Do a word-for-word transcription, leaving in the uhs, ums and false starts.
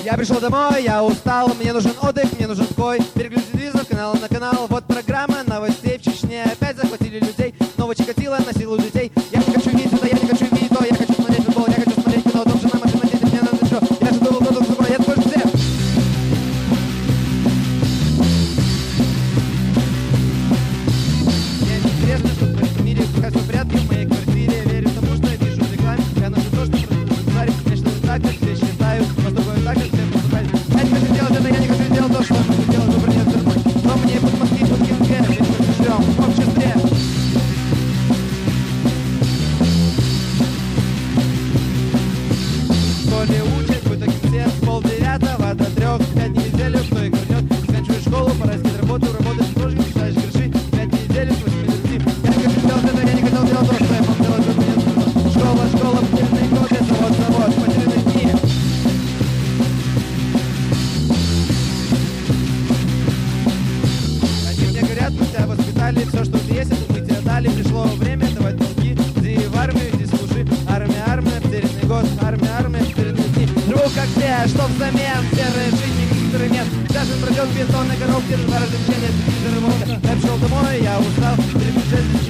Я пришел домой, я устал, мне нужен отдых, мне нужен покой. Переключи телевизор, канал на канал. Вот программа новостей в Чечне. Опять захватили людей, снова Чикатило насилуют детей. Я не хочу видеть это, я не хочу видеть то. Я хочу смотреть футбол, я хочу смотреть кино. Дом, жена, машина, дети, мне надо все. Я же думал, кто-то забрал, я такой же всех. Мне интересно, что творится в мире, пока все в порядке в моей квартире. Верю тому, что я вижу в рекламе. Я ношу то, что происходит в твари. Я считаю так, как все считают, поступаю так, как все поступают. Я не хочу делать это, я не хочу делать то, что я хочу делать, выбор нет за мной. Но мне под мозги, под генге, мы не живем в обществе. В школе учат, будь таким всем, с полдевятого до трех, пять неделю, кто их вернет. Заканчиваешь школу, пора искать работу, работаешь в дрожке, читаешь гроши, пять неделю, с восьми до девяти. Я не хочу делать это, я не хотел делать то, что я мог делать, выбор нет за мной. Школа, школа, потерянные годы, завод, завод, потерянные дни. Они мне говорят, мы тебя воспитали, все, что ты есть, это мы тебе дали. Пришло время давать долги, иди в армию, иди служи. Армия, армия, потерянный год, армия, армия, потерянные дни. Живу как все, что взамен, серая жизнь, никаких нет. Даже пройдет бетонной коробки, два раза в день, я пришел домой, я устал, переключаюсь.